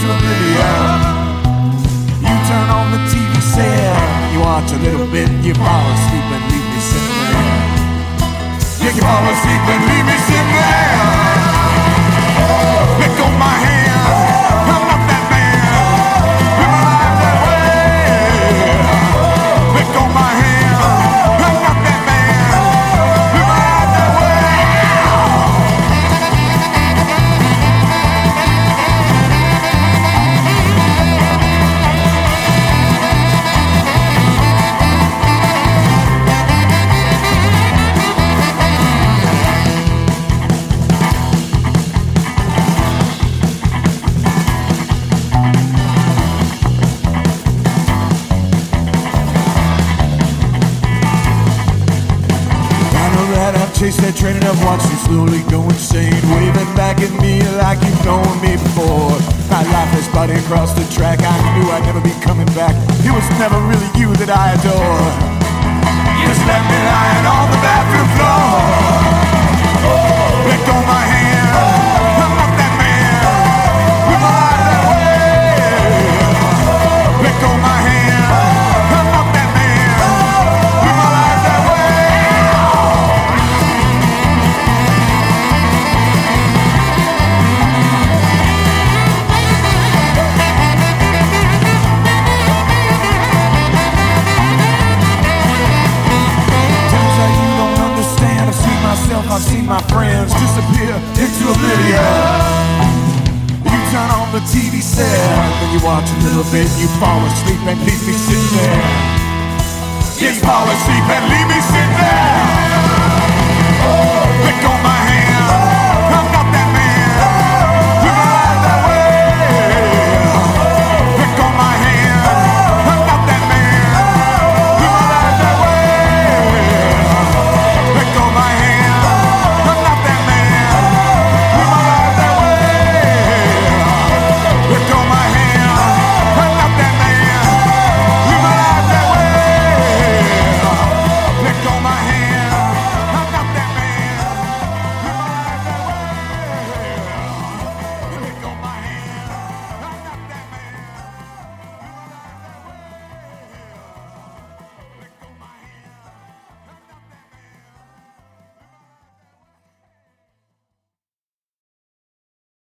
into oblivion. You turn on the TV set, you watch a little bit, you fall asleep and leave me sitting there. Yeah, you fall asleep and leave me sitting there. Let go my hand, I'm not that man. Live my life that way. Let go my hand, I'm not that man. Live my life that way. Chase that train and I've watched you slowly go insane, waving back at me like you've known me before. My life has brought you across the track. I knew I'd never be coming back. It was never really you that I adored. You just left me lying on the bathroom floor. Let go my hand, I'm not that man. Live my life that way. Let go my hand, I'm not that man. Live my life that way. I've seen my friends disappear into oblivion. You turn on the TV set, then you watch a little bit, you fall asleep and leave me sitting there. Yeah, you fall asleep and leave me sitting there.